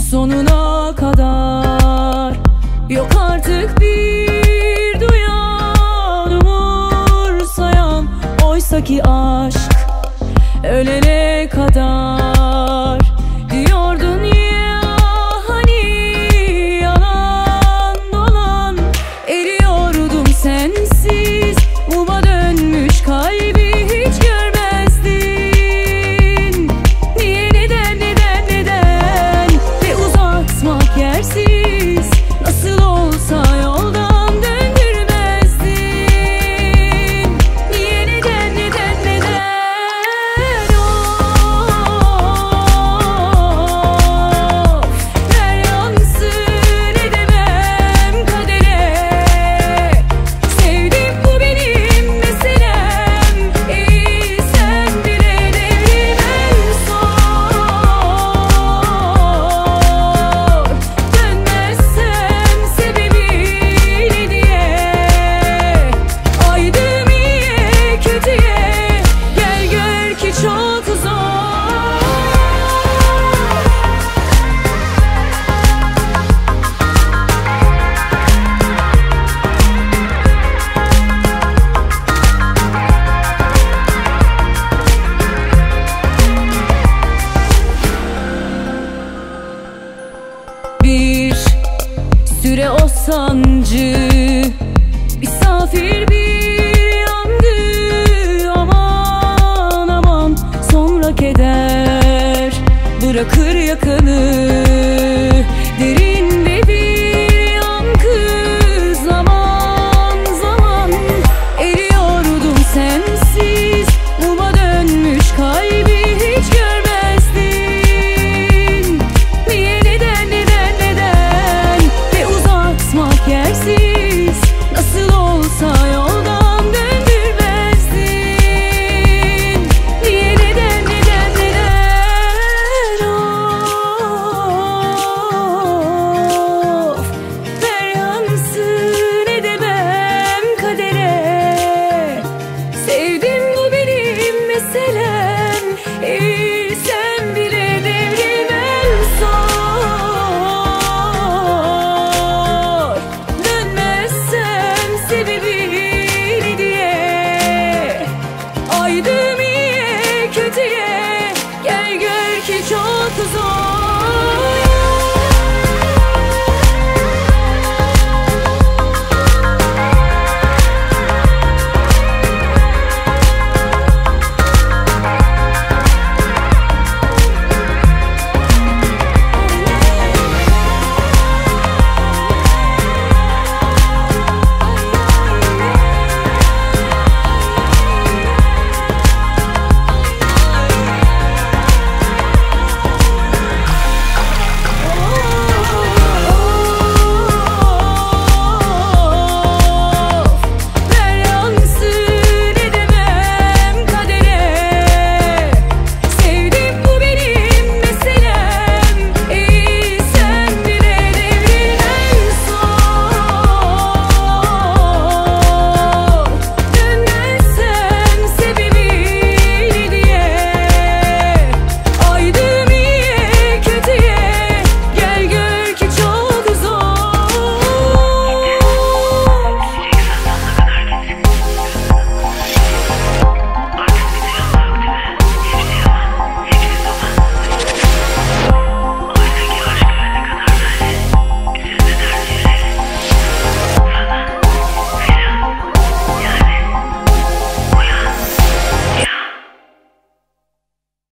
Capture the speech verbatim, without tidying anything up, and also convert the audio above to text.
sonuna kadar. Yok artık bir duyan, umursayan, oysaki aşk ölene kadar. Diyordun ya hani yalan dolan, eriyordum sensiz, muma dönmüş kalbi hiç görmezdin. Niye, neden, neden, neden, ve uzatmak yersiz, nasıl olsa yoldan döndürmezdin. Niye, neden, neden, neden, of, ver yansın edemem kadere. Sevdim, bu benim meselem, iyi sen bile devrim en son. Dönmezsem sebebi ne diye, aydım iyiye kötüye, gel gör ki çok zor. Bir süre o sancı misafir bir yandı, aman aman, sonra keder bırakır yakanı derin.